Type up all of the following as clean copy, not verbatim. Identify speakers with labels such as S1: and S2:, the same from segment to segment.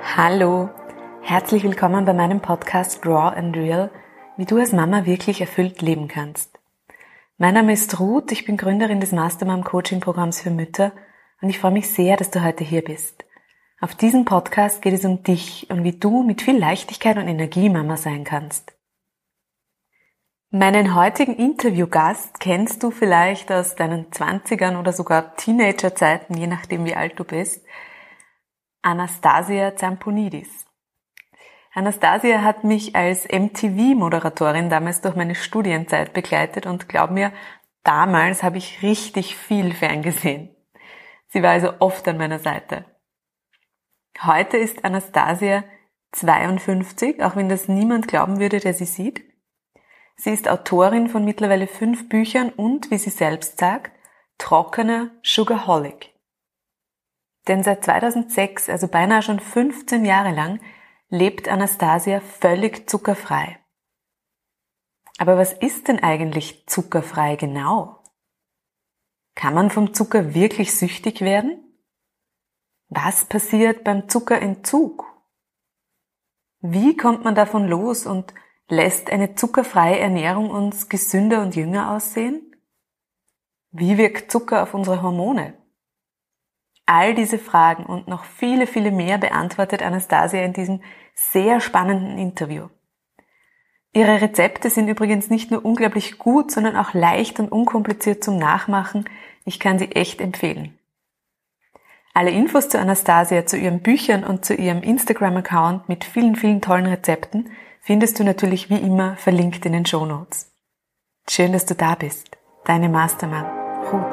S1: Hallo, herzlich willkommen bei meinem Podcast Raw and Real, wie du als Mama wirklich erfüllt leben kannst. Mein Name ist Ruth, ich bin Gründerin des Mastermom Coaching Programms für Mütter und ich freue mich sehr, dass du heute hier bist. Auf diesem Podcast geht es um dich und wie du mit viel Leichtigkeit und Energie Mama sein kannst. Meinen heutigen Interviewgast kennst du vielleicht aus deinen 20ern oder sogar Teenagerzeiten, je nachdem wie alt du bist. Anastasia Zamponidis. Anastasia hat mich als MTV-Moderatorin damals durch meine Studienzeit begleitet und glaub mir, damals habe ich richtig viel ferngesehen. Sie war also oft an meiner Seite. Heute ist Anastasia 52, auch wenn das niemand glauben würde, der sie sieht. Sie ist Autorin von mittlerweile 5 Büchern und, wie sie selbst sagt, trockener Sugarholic. Denn seit 2006, also beinahe schon 15 Jahre lang, lebt Anastasia völlig zuckerfrei. Aber was ist denn eigentlich zuckerfrei genau? Kann man vom Zucker wirklich süchtig werden? Was passiert beim Zuckerentzug? Wie kommt man davon los und lässt eine zuckerfreie Ernährung uns gesünder und jünger aussehen? Wie wirkt Zucker auf unsere Hormone? All diese Fragen und noch viele, viele mehr beantwortet Anastasia in diesem sehr spannenden Interview. Ihre Rezepte sind übrigens nicht nur unglaublich gut, sondern auch leicht und unkompliziert zum Nachmachen. Ich kann sie echt empfehlen. Alle Infos zu Anastasia, zu ihren Büchern und zu ihrem Instagram-Account mit vielen, vielen tollen Rezepten findest du natürlich wie immer verlinkt in den Shownotes. Schön, dass du da bist. Deine Mastermom, Ruth.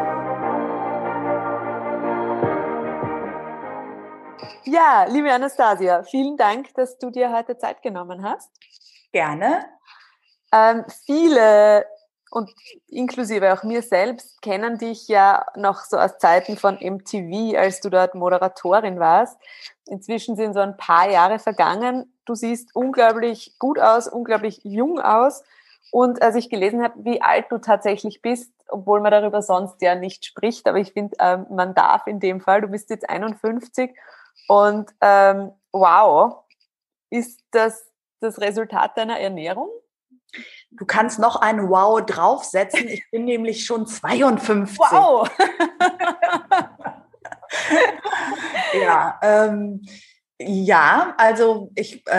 S1: Ja, liebe Anastasia, vielen Dank, dass du dir heute Zeit genommen hast.
S2: Gerne.
S1: Viele und inklusive auch mir selbst kennen dich ja noch so aus Zeiten von MTV, als du dort Moderatorin warst. Inzwischen sind so ein paar Jahre vergangen. Du siehst unglaublich gut aus, unglaublich jung aus. Und als ich gelesen habe, wie alt du tatsächlich bist, obwohl man darüber sonst ja nicht spricht, aber ich finde, man darf in dem Fall, du bist jetzt 51 und wow, ist das Resultat deiner Ernährung?
S2: Du kannst noch ein Wow draufsetzen. Ich bin nämlich schon 52.
S1: Wow!
S2: Ja, also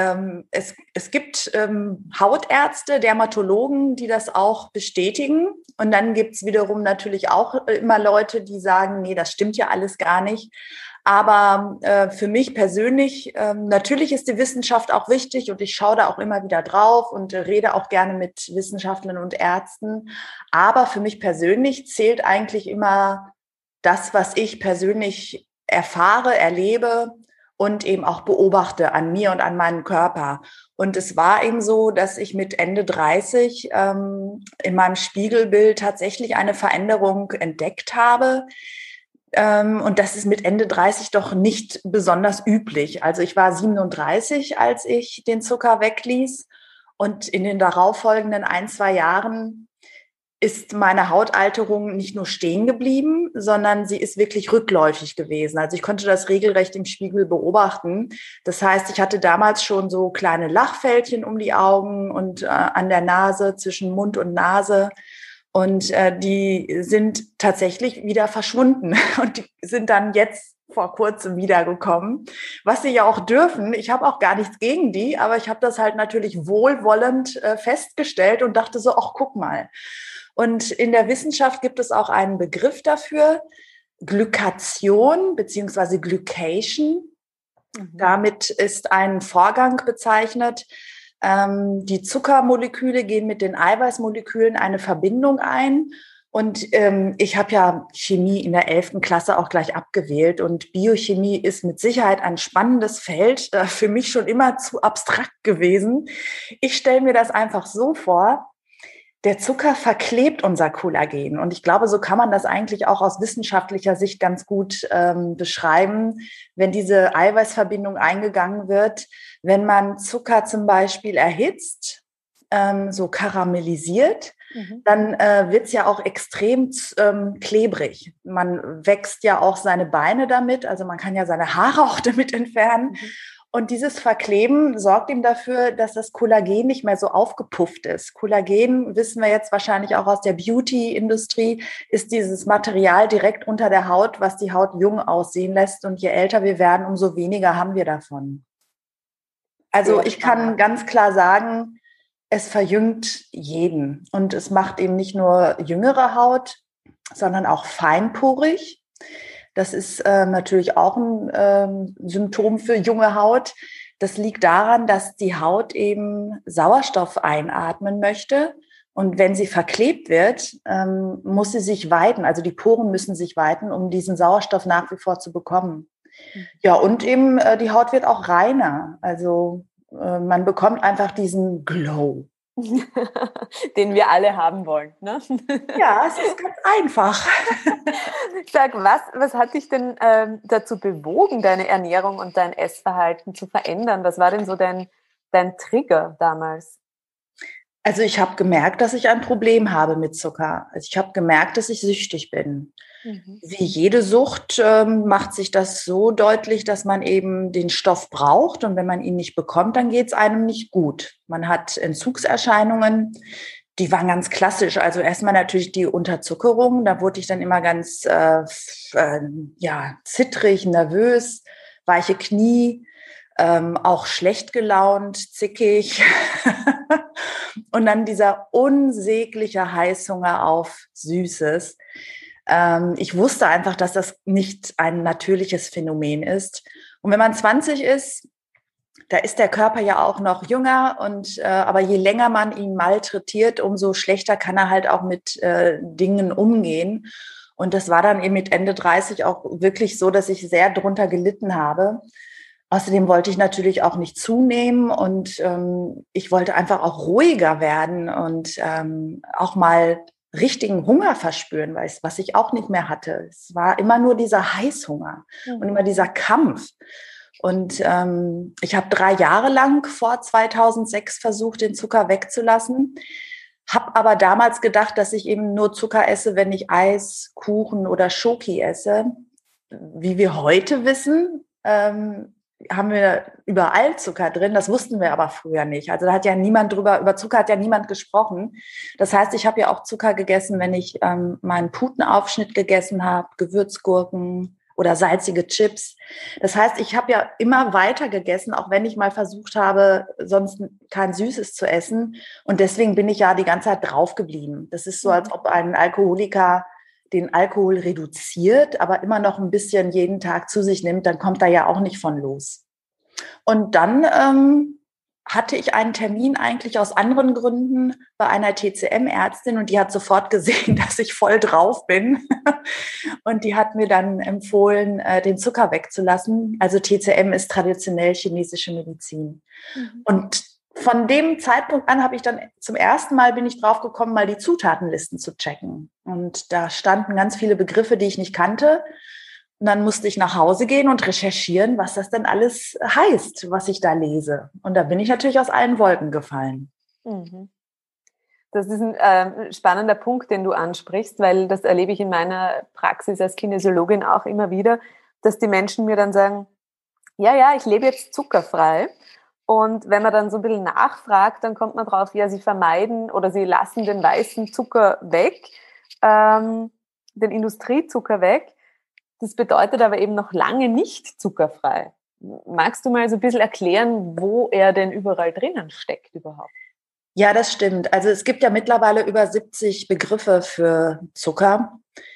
S2: es gibt Hautärzte, Dermatologen, die das auch bestätigen. Und dann gibt's wiederum natürlich auch immer Leute, die sagen, nee, das stimmt ja alles gar nicht. Aber für mich persönlich, natürlich ist die Wissenschaft auch wichtig und ich schaue da auch immer wieder drauf und rede auch gerne mit Wissenschaftlern und Ärzten. Aber für mich persönlich zählt eigentlich immer das, was ich persönlich erfahre, erlebe und eben auch beobachte an mir und an meinem Körper. Und es war eben so, dass ich mit Ende 30 in meinem Spiegelbild tatsächlich eine Veränderung entdeckt habe. Und das ist mit Ende 30 doch nicht besonders üblich. Also ich war 37, als ich den Zucker wegließ. Und in den darauffolgenden 1-2 Jahren ist meine Hautalterung nicht nur stehen geblieben, sondern sie ist wirklich rückläufig gewesen. Also ich konnte das regelrecht im Spiegel beobachten. Das heißt, ich hatte damals schon so kleine Lachfältchen um die Augen und an der Nase, zwischen Mund und Nase. Und die sind tatsächlich wieder verschwunden und die sind dann jetzt vor kurzem wiedergekommen, was sie ja auch dürfen. Ich habe auch gar nichts gegen die, aber ich habe das halt natürlich wohlwollend festgestellt und dachte so, ach, guck mal. Und in der Wissenschaft gibt es auch einen Begriff dafür, Glykation beziehungsweise Glycation. Damit ist ein Vorgang bezeichnet. Die Zuckermoleküle gehen mit den Eiweißmolekülen eine Verbindung ein. Und ich habe ja Chemie in der 11. Klasse auch gleich abgewählt. Und Biochemie ist mit Sicherheit ein spannendes Feld, für mich schon immer zu abstrakt gewesen. Ich stelle mir das einfach so vor, der Zucker verklebt unser Kollagen. Und ich glaube, so kann man das eigentlich auch aus wissenschaftlicher Sicht ganz gut beschreiben, wenn diese Eiweißverbindung eingegangen wird. Wenn man Zucker zum Beispiel erhitzt, so karamellisiert, dann wird es ja auch extrem klebrig. Man wächst ja auch seine Beine damit, also man kann ja seine Haare auch damit entfernen. Und dieses Verkleben sorgt ihm dafür, dass das Kollagen nicht mehr so aufgepufft ist. Kollagen, wissen wir jetzt wahrscheinlich auch aus der Beauty-Industrie, ist dieses Material direkt unter der Haut, was die Haut jung aussehen lässt. Und je älter wir werden, umso weniger haben wir davon. Also ich kann ganz klar sagen, es verjüngt jeden. Und es macht eben nicht nur jüngere Haut, sondern auch feinporig. Das ist natürlich auch ein Symptom für junge Haut. Das liegt daran, dass die Haut eben Sauerstoff einatmen möchte. Und wenn sie verklebt wird, muss sie sich weiten. Also die Poren müssen sich weiten, um diesen Sauerstoff nach wie vor zu bekommen. Ja, und eben die Haut wird auch reiner. Also man bekommt einfach diesen Glow.
S1: Den wir alle haben wollen. Ne?
S2: Ja, es ist ganz einfach.
S1: Sag, was hat dich denn dazu bewogen, deine Ernährung und dein Essverhalten zu verändern? Was war denn so dein Trigger damals?
S2: Also ich habe gemerkt, dass ich ein Problem habe mit Zucker. Also ich habe gemerkt, dass ich süchtig bin. Wie jede Sucht macht sich das so deutlich, dass man eben den Stoff braucht. Und wenn man ihn nicht bekommt, dann geht es einem nicht gut. Man hat Entzugserscheinungen, die waren ganz klassisch. Also erstmal natürlich die Unterzuckerung. Da wurde ich dann immer ganz zittrig, nervös, weiche Knie, auch schlecht gelaunt, zickig. Und dann dieser unsägliche Heißhunger auf Süßes. Ich wusste einfach, dass das nicht ein natürliches Phänomen ist. Und wenn man 20 ist, da ist der Körper ja auch noch jünger aber je länger man ihn malträtiert, umso schlechter kann er halt auch mit Dingen umgehen. Und das war dann eben mit Ende 30 auch wirklich so, dass ich sehr drunter gelitten habe. Außerdem wollte ich natürlich auch nicht zunehmen und ich wollte einfach auch ruhiger werden und auch mal richtigen Hunger verspüren, was ich auch nicht mehr hatte. Es war immer nur dieser Heißhunger und immer dieser Kampf. Und ich habe 3 Jahre lang vor 2006 versucht, den Zucker wegzulassen, habe aber damals gedacht, dass ich eben nur Zucker esse, wenn ich Eis, Kuchen oder Schoki esse. Wie wir heute wissen, haben wir überall Zucker drin. Das wussten wir aber früher nicht. Also da hat ja niemand über Zucker hat ja niemand gesprochen. Das heißt, ich habe ja auch Zucker gegessen, wenn ich meinen Putenaufschnitt gegessen habe, Gewürzgurken oder salzige Chips. Das heißt, ich habe ja immer weiter gegessen, auch wenn ich mal versucht habe, sonst kein Süßes zu essen. Und deswegen bin ich ja die ganze Zeit drauf geblieben. Das ist so, als ob ein Alkoholiker den Alkohol reduziert, aber immer noch ein bisschen jeden Tag zu sich nimmt, dann kommt er ja auch nicht von los. Und dann hatte ich einen Termin eigentlich aus anderen Gründen bei einer TCM-Ärztin und die hat sofort gesehen, dass ich voll drauf bin. Und die hat mir dann empfohlen, den Zucker wegzulassen. Also TCM ist traditionell chinesische Medizin. Und von dem Zeitpunkt an habe ich dann zum ersten Mal bin ich drauf gekommen, mal die Zutatenlisten zu checken. Und da standen ganz viele Begriffe, die ich nicht kannte. Und dann musste ich nach Hause gehen und recherchieren, was das denn alles heißt, was ich da lese. Und da bin ich natürlich aus allen Wolken gefallen.
S1: Das ist ein spannender Punkt, den du ansprichst, weil das erlebe ich in meiner Praxis als Kinesiologin auch immer wieder, dass die Menschen mir dann sagen, ja, ich lebe jetzt zuckerfrei. Und wenn man dann so ein bisschen nachfragt, dann kommt man drauf, ja, sie vermeiden oder sie lassen den weißen Zucker weg, den Industriezucker weg. Das bedeutet aber eben noch lange nicht zuckerfrei. Magst du mal so ein bisschen erklären, wo er denn überall drinnen steckt überhaupt?
S2: Ja, das stimmt. Also es gibt ja mittlerweile über 70 Begriffe für Zucker.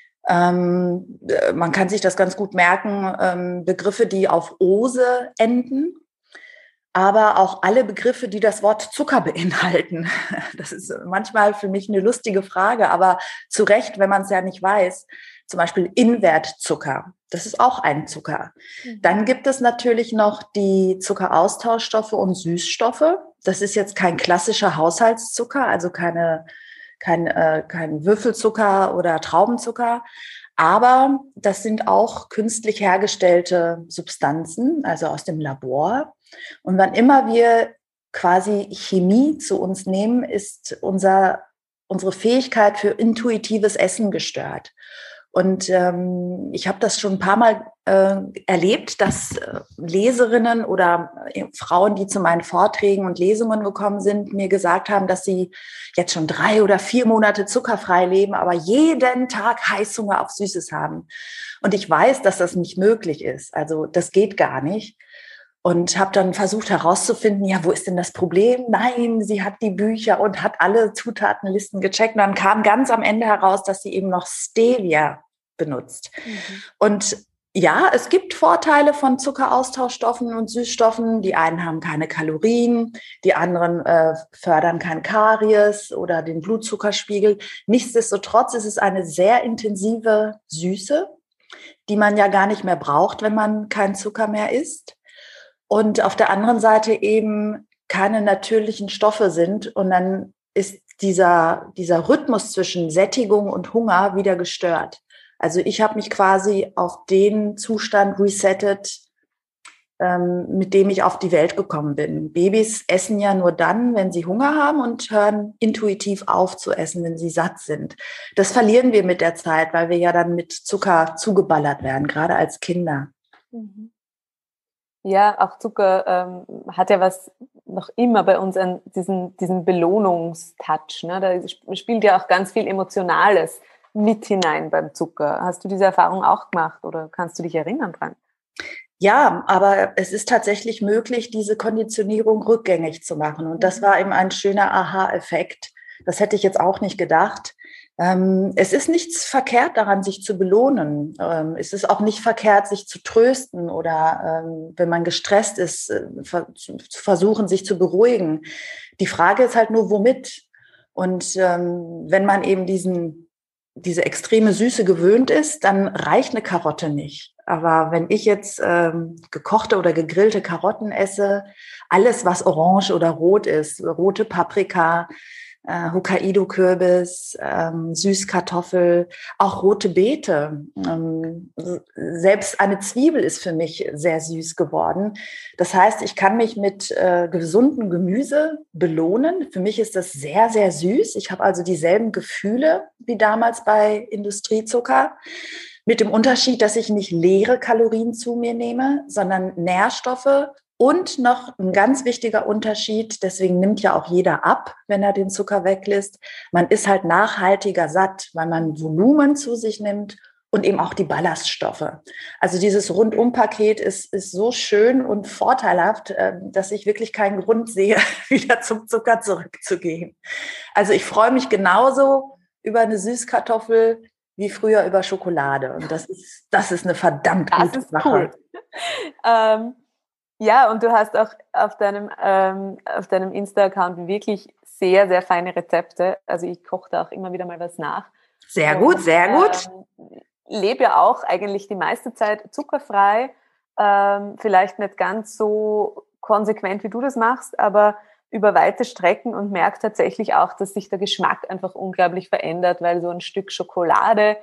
S2: Man kann sich das ganz gut merken, Begriffe, die auf Ose enden, aber auch alle Begriffe, die das Wort Zucker beinhalten. Das ist manchmal für mich eine lustige Frage, aber zu Recht, wenn man es ja nicht weiß. Zum Beispiel Invertzucker, das ist auch ein Zucker. Dann gibt es natürlich noch die Zuckeraustauschstoffe und Süßstoffe. Das ist jetzt kein klassischer Haushaltszucker, also kein Würfelzucker oder Traubenzucker. Aber das sind auch künstlich hergestellte Substanzen, also aus dem Labor. Und wann immer wir quasi Chemie zu uns nehmen, ist unser unsere Fähigkeit für intuitives Essen gestört. Und ich habe das schon ein paar Mal erlebt, dass Leserinnen oder Frauen, die zu meinen Vorträgen und Lesungen gekommen sind, mir gesagt haben, dass sie jetzt schon 3 oder 4 Monate zuckerfrei leben, aber jeden Tag Heißhunger auf Süßes haben. Und ich weiß, dass das nicht möglich ist. Also das geht gar nicht. Und habe dann versucht herauszufinden, ja, wo ist denn das Problem? Nein, sie hat die Bücher und hat alle Zutatenlisten gecheckt. Und dann kam ganz am Ende heraus, dass sie eben noch Stevia benutzt. Und ja, es gibt Vorteile von Zuckeraustauschstoffen und Süßstoffen. Die einen haben keine Kalorien, die anderen fördern kein Karies oder den Blutzuckerspiegel. Nichtsdestotrotz ist es eine sehr intensive Süße, die man ja gar nicht mehr braucht, wenn man keinen Zucker mehr isst. Und auf der anderen Seite eben keine natürlichen Stoffe sind. Und dann ist dieser Rhythmus zwischen Sättigung und Hunger wieder gestört. Also ich habe mich quasi auf den Zustand resettet, mit dem ich auf die Welt gekommen bin. Babys essen ja nur dann, wenn sie Hunger haben und hören intuitiv auf zu essen, wenn sie satt sind. Das verlieren wir mit der Zeit, weil wir ja dann mit Zucker zugeballert werden, gerade als Kinder.
S1: Mhm. Ja, auch Zucker hat ja was noch immer bei uns an diesen Belohnungstouch. Ne? Da spielt ja auch ganz viel Emotionales mit hinein beim Zucker. Hast du diese Erfahrung auch gemacht oder kannst du dich erinnern dran?
S2: Ja, aber es ist tatsächlich möglich, diese Konditionierung rückgängig zu machen. Und das war eben ein schöner Aha-Effekt. Das hätte ich jetzt auch nicht gedacht. Es ist nichts verkehrt daran, sich zu belohnen. Es ist auch nicht verkehrt, sich zu trösten oder wenn man gestresst ist, zu versuchen, sich zu beruhigen. Die Frage ist halt nur, womit? Und wenn man eben diese extreme Süße gewöhnt ist, dann reicht eine Karotte nicht. Aber wenn ich jetzt gekochte oder gegrillte Karotten esse, alles, was orange oder rot ist, rote Paprika, Hokkaido-Kürbis, Süßkartoffel, auch rote Beete. Selbst eine Zwiebel ist für mich sehr süß geworden. Das heißt, ich kann mich mit gesundem Gemüse belohnen. Für mich ist das sehr, sehr süß. Ich habe also dieselben Gefühle wie damals bei Industriezucker. Mit dem Unterschied, dass ich nicht leere Kalorien zu mir nehme, sondern Nährstoffe. Und noch ein ganz wichtiger Unterschied, deswegen nimmt ja auch jeder ab, wenn er den Zucker weglässt. Man ist halt nachhaltiger satt, weil man Volumen zu sich nimmt und eben auch die Ballaststoffe. Also dieses Rundum-Paket ist so schön und vorteilhaft, dass ich wirklich keinen Grund sehe, wieder zum Zucker zurückzugehen. Also ich freue mich genauso über eine Süßkartoffel wie früher über Schokolade. Und das ist eine verdammt gute Sache.
S1: Cool. Ja, und du hast auch auf deinem Insta-Account wirklich sehr, sehr feine Rezepte. Also ich koche da auch immer wieder mal was nach.
S2: Sehr gut, sehr gut.
S1: Lebe ja auch eigentlich die meiste Zeit zuckerfrei. Vielleicht nicht ganz so konsequent, wie du das machst, aber über weite Strecken und merke tatsächlich auch, dass sich der Geschmack einfach unglaublich verändert, weil so ein Stück Schokolade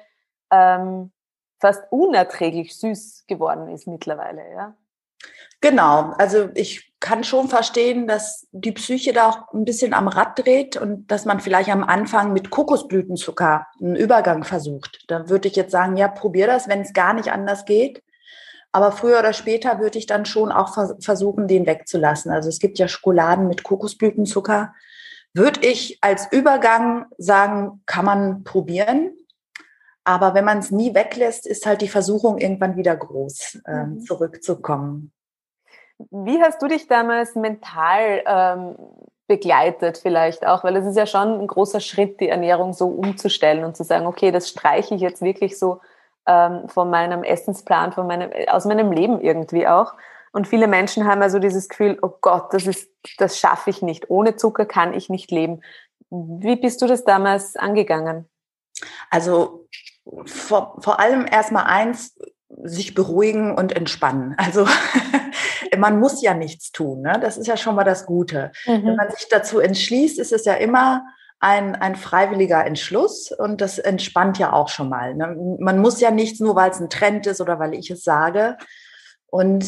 S1: fast unerträglich süß geworden ist mittlerweile, ja.
S2: Genau, also ich kann schon verstehen, dass die Psyche da auch ein bisschen am Rad dreht und dass man vielleicht am Anfang mit Kokosblütenzucker einen Übergang versucht. Da würde ich jetzt sagen, ja, probier das, wenn es gar nicht anders geht. Aber früher oder später würde ich dann schon auch versuchen, den wegzulassen. Also es gibt ja Schokoladen mit Kokosblütenzucker. Würde ich als Übergang sagen, kann man probieren. Aber wenn man es nie weglässt, ist halt die Versuchung irgendwann wieder groß, zurückzukommen.
S1: Wie hast du dich damals mental begleitet vielleicht auch? Weil es ist ja schon ein großer Schritt, die Ernährung so umzustellen und zu sagen, okay, das streiche ich jetzt wirklich so von meinem Essensplan, aus meinem Leben irgendwie auch. Und viele Menschen haben ja so dieses Gefühl, oh Gott, das schaffe ich nicht. Ohne Zucker kann ich nicht leben. Wie bist du das damals angegangen?
S2: Also vor allem erstmal eins, sich beruhigen und entspannen. Also man muss ja nichts tun, ne? Das ist ja schon mal das Gute. Wenn man sich dazu entschließt, ist es ja immer ein freiwilliger Entschluss und das entspannt ja auch schon mal. Ne? Man muss ja nichts, nur weil es ein Trend ist oder weil ich es sage. Und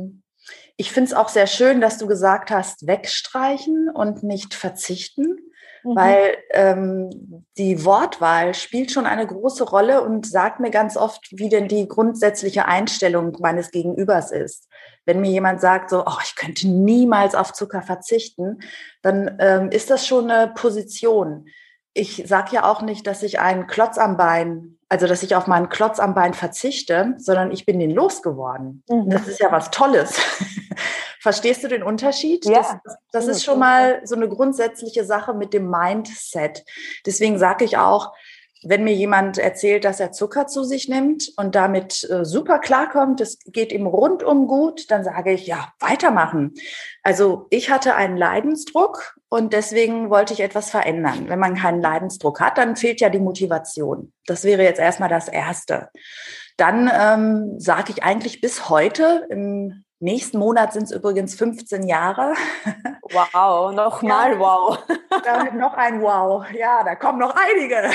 S2: ich finde es auch sehr schön, dass du gesagt hast, wegstreichen und nicht verzichten. weil die Wortwahl spielt schon eine große Rolle und sagt mir ganz oft, wie denn die grundsätzliche Einstellung meines Gegenübers ist. Wenn mir jemand sagt, so, oh, ich könnte niemals auf Zucker verzichten, dann ist das schon eine Position. Ich sage ja auch nicht, dass ich einen Klotz am Bein, also dass ich auf meinen Klotz am Bein verzichte, sondern ich bin den losgeworden. Das ist ja was Tolles. Verstehst du den Unterschied?
S1: Ja.
S2: Das ist schon mal so eine grundsätzliche Sache mit dem Mindset. Deswegen sage ich auch, wenn mir jemand erzählt, dass er Zucker zu sich nimmt und damit super klarkommt, es geht ihm rundum gut, dann sage ich, ja, weitermachen. Also ich hatte einen Leidensdruck und deswegen wollte ich etwas verändern. Wenn man keinen Leidensdruck hat, dann fehlt ja die Motivation. Das wäre jetzt erstmal das Erste. Dann sage ich eigentlich bis heute, im nächsten Monat sind es übrigens 15 Jahre.
S1: Wow, nochmal ja. Wow.
S2: Damit noch ein Wow. Ja, da kommen noch einige.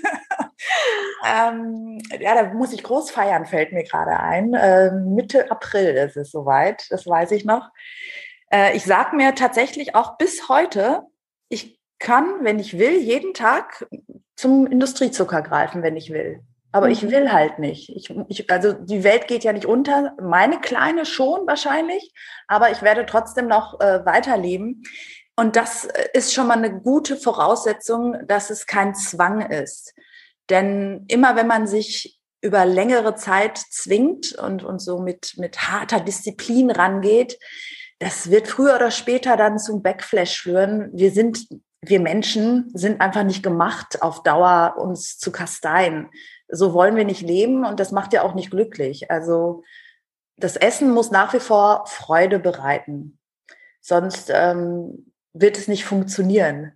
S2: Ja, da muss ich groß feiern, fällt mir gerade ein. Mitte April ist es soweit, das weiß ich noch. Ich sage mir tatsächlich auch bis heute, ich kann, wenn ich will, jeden Tag zum Industriezucker greifen, wenn ich will. Aber ich will halt nicht. Also die Welt geht ja nicht unter, meine Kleine schon wahrscheinlich, aber ich werde trotzdem noch weiterleben. Und das ist schon mal eine gute Voraussetzung, dass es kein Zwang ist. Denn immer wenn man sich über längere Zeit zwingt und so mit harter Disziplin rangeht, das wird früher oder später dann zum Backflash führen. Wir Menschen sind einfach nicht gemacht, auf Dauer uns zu kasteien. So wollen wir nicht leben und das macht ja auch nicht glücklich. Also das Essen muss nach wie vor Freude bereiten. Sonst wird es nicht funktionieren.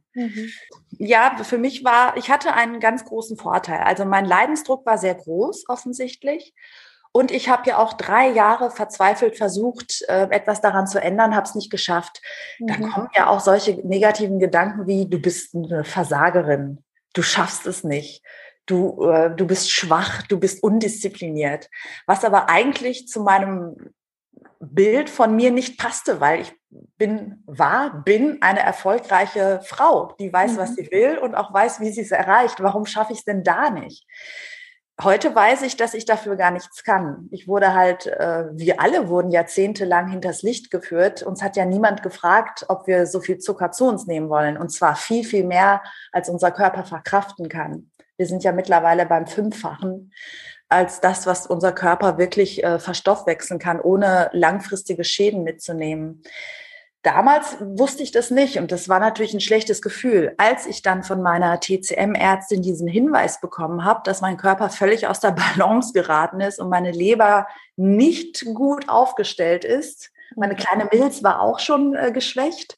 S2: Ja, für mich ich hatte einen ganz großen Vorteil. Also mein Leidensdruck war sehr groß, offensichtlich. Und ich habe ja auch 3 Jahre verzweifelt versucht, etwas daran zu ändern, habe es nicht geschafft. Dann kommen ja auch solche negativen Gedanken wie, du bist eine Versagerin, du schaffst es nicht, du bist schwach, du bist undiszipliniert. Was aber eigentlich zu meinem Bild von mir nicht passte, weil ich bin eine erfolgreiche Frau, die weiß, was sie will und auch weiß, wie sie es erreicht. Warum schaffe ich es denn da nicht? Heute weiß ich, dass ich dafür gar nichts kann. Ich wurde halt, wir alle wurden jahrzehntelang hinters Licht geführt. Uns hat ja niemand gefragt, ob wir so viel Zucker zu uns nehmen wollen. Und zwar viel, viel mehr, als unser Körper verkraften kann. Wir sind ja mittlerweile beim 5-fachen als das, was unser Körper wirklich verstoffwechseln kann, ohne langfristige Schäden mitzunehmen. Damals wusste ich das nicht und das war natürlich ein schlechtes Gefühl. Als ich dann von meiner TCM-Ärztin diesen Hinweis bekommen habe, dass mein Körper völlig aus der Balance geraten ist und meine Leber nicht gut aufgestellt ist, meine kleine Milz war auch schon geschwächt,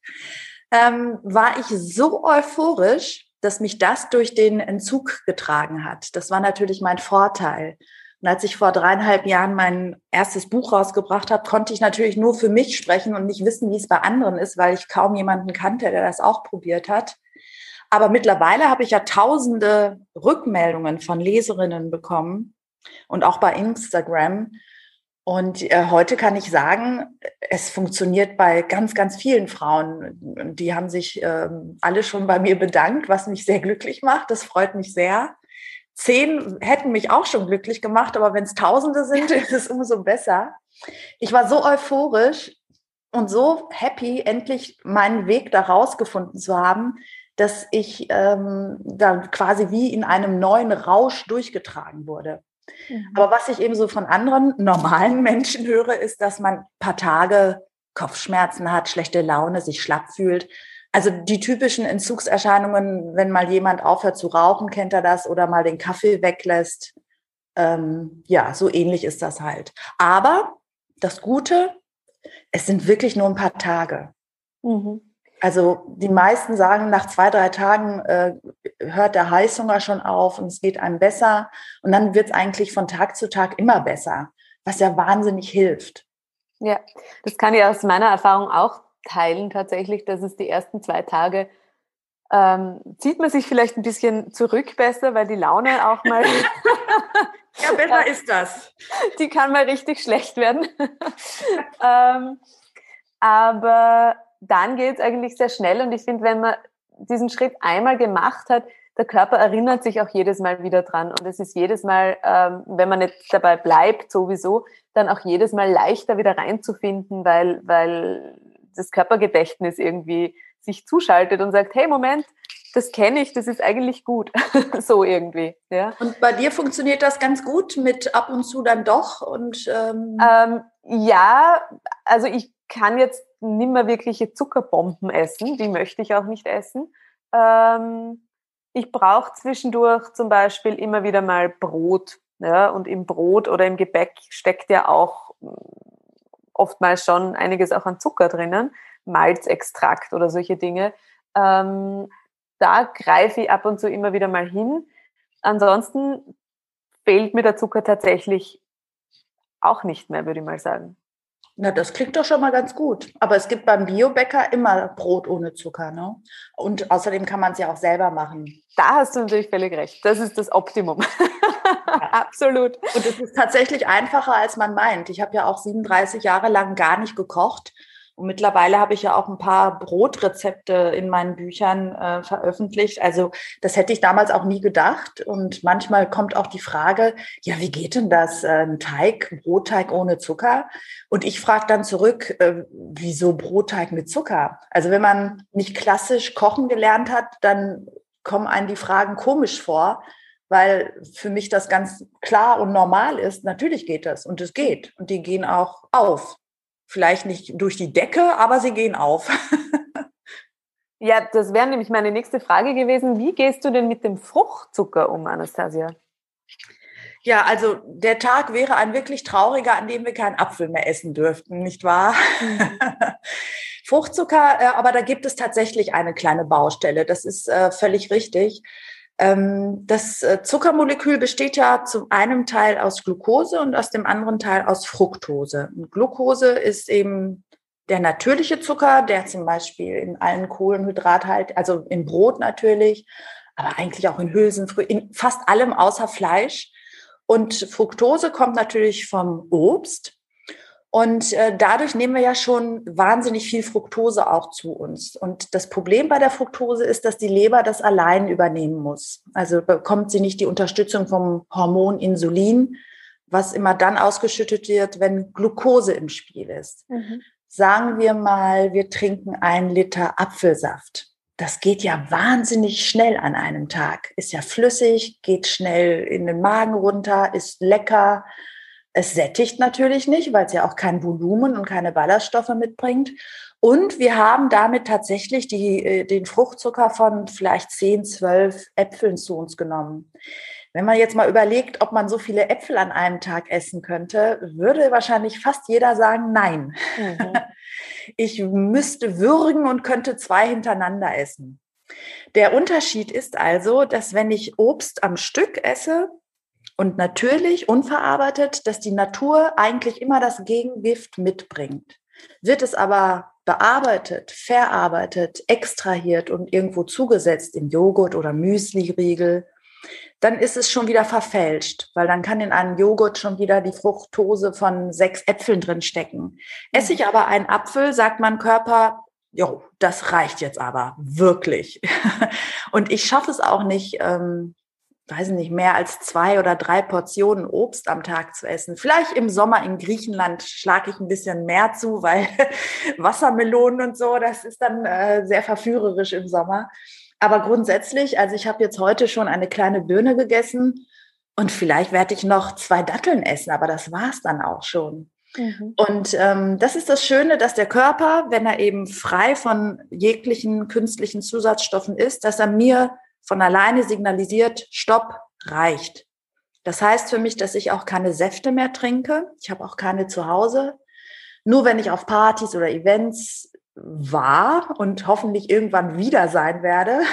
S2: war ich so euphorisch, dass mich das durch den Entzug getragen hat. Das war natürlich mein Vorteil. Und als ich vor 3,5 Jahren mein erstes Buch rausgebracht habe, konnte ich natürlich nur für mich sprechen und nicht wissen, wie es bei anderen ist, weil ich kaum jemanden kannte, der das auch probiert hat. Aber mittlerweile habe ich ja tausende Rückmeldungen von Leserinnen bekommen und auch bei Instagram. Und heute kann ich sagen, es funktioniert bei ganz, ganz vielen Frauen. Die haben sich alle schon bei mir bedankt, was mich sehr glücklich macht. Das freut mich sehr. 10 hätten mich auch schon glücklich gemacht, aber wenn es Tausende sind, ist es umso besser. Ich war so euphorisch und so happy, endlich meinen Weg da rausgefunden zu haben, dass ich da quasi wie in einem neuen Rausch durchgetragen wurde. Aber was ich eben so von anderen normalen Menschen höre, ist, dass man ein paar Tage Kopfschmerzen hat, schlechte Laune, sich schlapp fühlt. Also die typischen Entzugserscheinungen, wenn mal jemand aufhört zu rauchen, kennt er das, oder mal den Kaffee weglässt. Ja, so ähnlich ist das halt. Aber das Gute, es sind wirklich nur ein paar Tage. Also die meisten sagen, nach 2, 3 Tagen hört der Heißhunger schon auf und es geht einem besser. Und dann wird es eigentlich von Tag zu Tag immer besser, was ja wahnsinnig hilft.
S1: Ja, das kann ich aus meiner Erfahrung auch teilen tatsächlich, dass es die ersten 2 Tage zieht man sich vielleicht ein bisschen zurück besser, weil die Laune auch mal...
S2: Ja, besser ist das.
S1: Die kann mal richtig schlecht werden. Aber dann geht es eigentlich sehr schnell und ich finde, wenn man diesen Schritt einmal gemacht hat, der Körper erinnert sich auch jedes Mal wieder dran. Und es ist jedes Mal, wenn man nicht dabei bleibt sowieso, dann auch jedes Mal leichter wieder reinzufinden, weil das Körpergedächtnis irgendwie sich zuschaltet und sagt, hey, Moment, das kenne ich, das ist eigentlich gut. So irgendwie. Ja.
S2: Und bei dir funktioniert das ganz gut mit ab und zu dann doch? Und
S1: ja, also ich kann jetzt nicht mehr wirkliche Zuckerbomben essen, die möchte ich auch nicht essen. Ich brauche zwischendurch zum Beispiel immer wieder mal Brot. Ja, und im Brot oder im Gebäck steckt ja auch oftmals schon einiges auch an Zucker drinnen, Malzextrakt oder solche Dinge. Da greife ich ab und zu immer wieder mal hin. Ansonsten fehlt mir der Zucker tatsächlich auch nicht mehr, würde ich mal sagen.
S2: na, das klingt doch schon mal ganz gut. Aber es gibt beim Biobäcker immer Brot ohne Zucker, ne? Und außerdem kann man es ja auch selber machen.
S1: Da hast du natürlich völlig recht. Das ist das Optimum.
S2: Ja.
S1: Absolut.
S2: Und es ist tatsächlich einfacher, als man meint. Ich habe ja auch 37 Jahre lang gar nicht gekocht. Und mittlerweile habe ich ja auch ein paar Brotrezepte in meinen Büchern veröffentlicht. Also das hätte ich damals auch nie gedacht. Und manchmal kommt auch die Frage, ja, wie geht denn das? Ein Brotteig ohne Zucker? Und ich frage dann zurück, wieso Brotteig mit Zucker? Also wenn man nicht klassisch kochen gelernt hat, dann kommen einem die Fragen komisch vor, weil für mich das ganz klar und normal ist. Natürlich geht das und es geht. Und die gehen auch auf. Vielleicht nicht durch die Decke, aber sie gehen auf.
S1: Ja, das wäre nämlich meine nächste Frage gewesen. Wie gehst du denn mit dem Fruchtzucker um, Anastasia?
S2: Ja, also der Tag wäre ein wirklich trauriger, an dem wir keinen Apfel mehr essen dürften, nicht wahr? Mhm. Fruchtzucker, aber da gibt es tatsächlich eine kleine Baustelle. Das ist völlig richtig. Das Zuckermolekül besteht ja zum einen Teil aus Glucose und aus dem anderen Teil aus Fructose. Und Glucose ist eben der natürliche Zucker, der zum Beispiel in allen Kohlenhydrathaltigen, also in Brot natürlich, aber eigentlich auch in Hülsenfrüchten, in fast allem außer Fleisch. Und Fructose kommt natürlich vom Obst. Und dadurch nehmen wir ja schon wahnsinnig viel Fructose auch zu uns. Und das Problem bei der Fructose ist, dass die Leber das allein übernehmen muss. Also bekommt sie nicht die Unterstützung vom Hormon Insulin, was immer dann ausgeschüttet wird, wenn Glucose im Spiel ist. Mhm. Sagen wir mal, wir trinken 1 Liter Apfelsaft. Das geht ja wahnsinnig schnell an einem Tag. Ist ja flüssig, geht schnell in den Magen runter, ist lecker. Es sättigt natürlich nicht, weil es ja auch kein Volumen und keine Ballaststoffe mitbringt. Und wir haben damit tatsächlich den Fruchtzucker von vielleicht 10, 12 Äpfeln zu uns genommen. Wenn man jetzt mal überlegt, ob man so viele Äpfel an einem Tag essen könnte, würde wahrscheinlich fast jeder sagen, nein. Mhm. Ich müsste würgen und könnte 2 hintereinander essen. Der Unterschied ist also, dass wenn ich Obst am Stück esse, und natürlich unverarbeitet, dass die Natur eigentlich immer das Gegengift mitbringt. Wird es aber bearbeitet, verarbeitet, extrahiert und irgendwo zugesetzt in Joghurt oder Müsli-Riegel, dann ist es schon wieder verfälscht, weil dann kann in einem Joghurt schon wieder die Fructose von 6 Äpfeln drin stecken. Esse ich aber einen Apfel, sagt mein Körper, jo, das reicht jetzt aber, wirklich. Und ich schaffe es auch nicht, weiß nicht, mehr als 2 oder 3 Portionen Obst am Tag zu essen. Vielleicht im Sommer in Griechenland schlage ich ein bisschen mehr zu, weil Wassermelonen und so, das ist dann sehr verführerisch im Sommer. Aber grundsätzlich, also ich habe jetzt heute schon eine kleine Birne gegessen und vielleicht werde ich noch 2 Datteln essen, aber das war's dann auch schon. Mhm. Und das ist das Schöne, dass der Körper, wenn er eben frei von jeglichen künstlichen Zusatzstoffen ist, dass er mir von alleine signalisiert, Stopp, reicht. Das heißt für mich, dass ich auch keine Säfte mehr trinke. Ich habe auch keine zu Hause. Nur wenn ich auf Partys oder Events war und hoffentlich irgendwann wieder sein werde,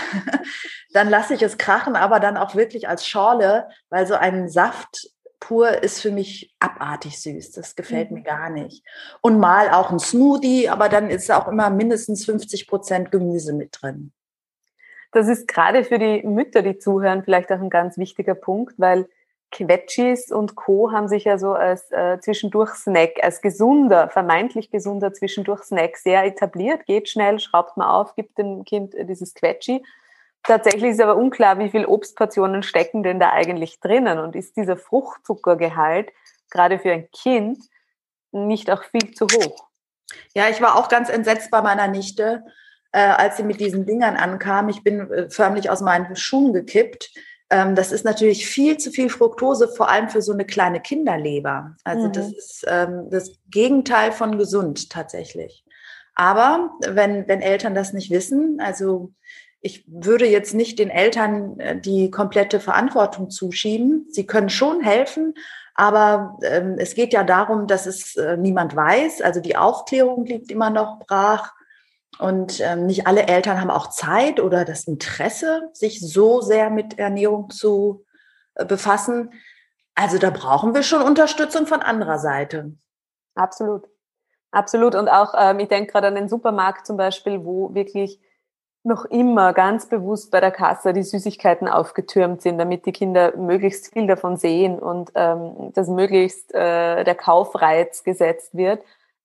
S2: dann lasse ich es krachen, aber dann auch wirklich als Schorle, weil so ein Saft pur ist für mich abartig süß. Das gefällt mir gar nicht. Und mal auch ein Smoothie, aber dann ist auch immer mindestens 50% Gemüse mit drin.
S1: Das ist gerade für die Mütter, die zuhören, vielleicht auch ein ganz wichtiger Punkt, weil Quetschis und Co. haben sich ja so als Zwischendurch-Snack, als gesunder, vermeintlich gesunder Zwischendurch-Snack sehr etabliert. Geht schnell, schraubt man auf, gibt dem Kind dieses Quetschi. Tatsächlich ist aber unklar, wie viel Obstportionen stecken denn da eigentlich drinnen und ist dieser Fruchtzuckergehalt gerade für ein Kind nicht auch viel zu hoch?
S2: Ja, ich war auch ganz entsetzt bei meiner Nichte, als sie mit diesen Dingern ankam. Ich bin förmlich aus meinen Schuhen gekippt. Das ist natürlich viel zu viel Fructose, vor allem für so eine kleine Kinderleber. Also das ist das Gegenteil von gesund tatsächlich. Aber wenn Eltern das nicht wissen, also ich würde jetzt nicht den Eltern die komplette Verantwortung zuschieben. Sie können schon helfen, aber es geht ja darum, dass es niemand weiß. Also die Aufklärung liegt immer noch brach. Und nicht alle Eltern haben auch Zeit oder das Interesse, sich so sehr mit Ernährung zu befassen. Also da brauchen wir schon Unterstützung von anderer Seite.
S1: Absolut. Absolut. Und auch, ich denke gerade an den Supermarkt zum Beispiel, wo wirklich noch immer ganz bewusst bei der Kasse die Süßigkeiten aufgetürmt sind, damit die Kinder möglichst viel davon sehen und dass möglichst der Kaufreiz gesetzt wird,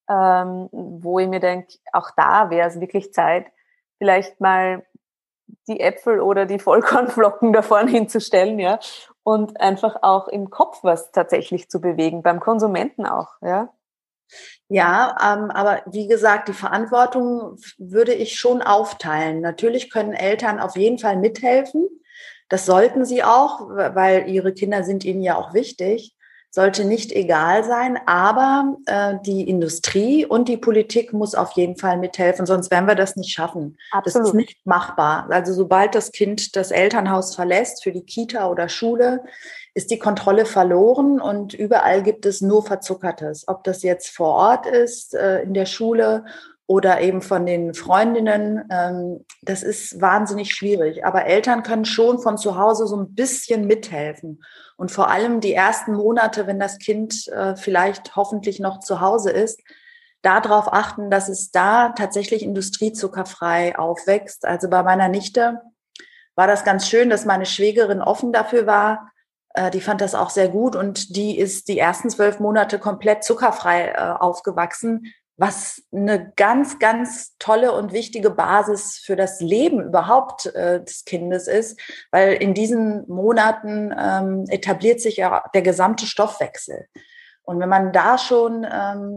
S1: wo ich mir denke, auch da wäre es wirklich Zeit, vielleicht mal die Äpfel oder die Vollkornflocken da vorne hinzustellen, ja, und einfach auch im Kopf was tatsächlich zu bewegen, beim Konsumenten auch, ja.
S2: Ja, aber wie gesagt, die Verantwortung würde ich schon aufteilen. Natürlich können Eltern auf jeden Fall mithelfen. Das sollten sie auch, weil ihre Kinder sind ihnen ja auch wichtig. Sollte nicht egal sein, aber die Industrie und die Politik muss auf jeden Fall mithelfen, sonst werden wir das nicht schaffen. Das ist
S1: Absolut.
S2: nicht machbar. Also sobald das Kind das Elternhaus verlässt für die Kita oder Schule, ist die Kontrolle verloren und überall gibt es nur Verzuckertes. Ob das jetzt vor Ort ist, in der Schule oder eben von den Freundinnen, das ist wahnsinnig schwierig. Aber Eltern können schon von zu Hause so ein bisschen mithelfen. Und vor allem die ersten Monate, wenn das Kind vielleicht hoffentlich noch zu Hause ist, darauf achten, dass es da tatsächlich industriezuckerfrei aufwächst. Also bei meiner Nichte war das ganz schön, dass meine Schwägerin offen dafür war. Die fand das auch sehr gut und die ist die ersten 12 Monate komplett zuckerfrei aufgewachsen, was eine ganz, ganz tolle und wichtige Basis für das Leben überhaupt des Kindes ist, weil in diesen Monaten etabliert sich ja der gesamte Stoffwechsel. Und wenn man da schon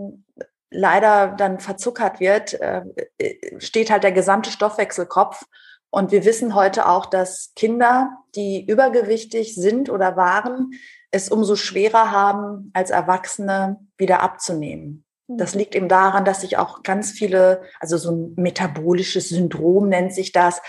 S2: leider dann verzuckert wird, steht halt der gesamte Stoffwechselkopf. Und wir wissen heute auch, dass Kinder, die übergewichtig sind oder waren, es umso schwerer haben, als Erwachsene wieder abzunehmen. Das liegt eben daran, dass sich auch ganz viele, also so ein metabolisches Syndrom nennt sich das.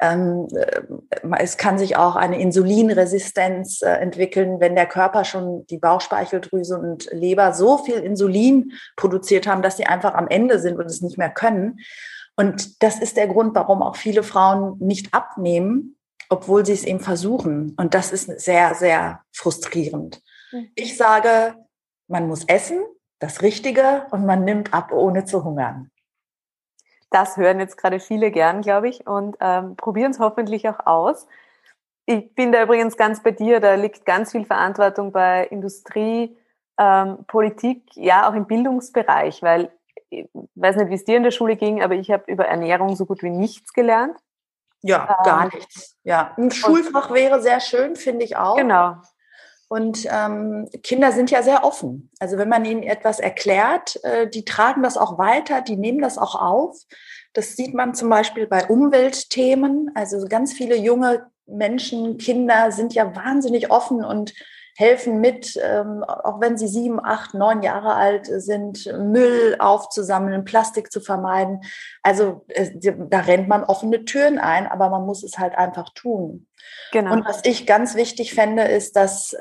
S2: Es kann sich auch eine Insulinresistenz entwickeln, wenn der Körper schon die Bauchspeicheldrüse und Leber so viel Insulin produziert haben, dass sie einfach am Ende sind und es nicht mehr können. Und das ist der Grund, warum auch viele Frauen nicht abnehmen, obwohl sie es eben versuchen. Und das ist sehr, sehr frustrierend. Ich sage, man muss essen, das Richtige, und man nimmt ab, ohne zu hungern.
S1: Das hören jetzt gerade viele gern, glaube ich, und probieren es hoffentlich auch aus. Ich bin da übrigens ganz bei dir, da liegt ganz viel Verantwortung bei Industrie, Politik, ja auch im Bildungsbereich, weil ich weiß nicht, wie es dir in der Schule ging, aber ich habe über Ernährung so gut wie nichts gelernt.
S2: Ja, gar nichts. Ja, ein Schulfach wäre sehr schön, finde ich auch.
S1: Genau.
S2: Und Kinder sind ja sehr offen. Also wenn man ihnen etwas erklärt, die tragen das auch weiter, die nehmen das auch auf. Das sieht man zum Beispiel bei Umweltthemen. Also ganz viele junge Menschen, Kinder sind ja wahnsinnig offen und helfen mit, auch wenn sie 7, 8, 9 Jahre alt sind, Müll aufzusammeln, Plastik zu vermeiden. Also da rennt man offene Türen ein, aber man muss es halt einfach tun.
S1: Genau.
S2: Und was ich ganz wichtig fände, ist,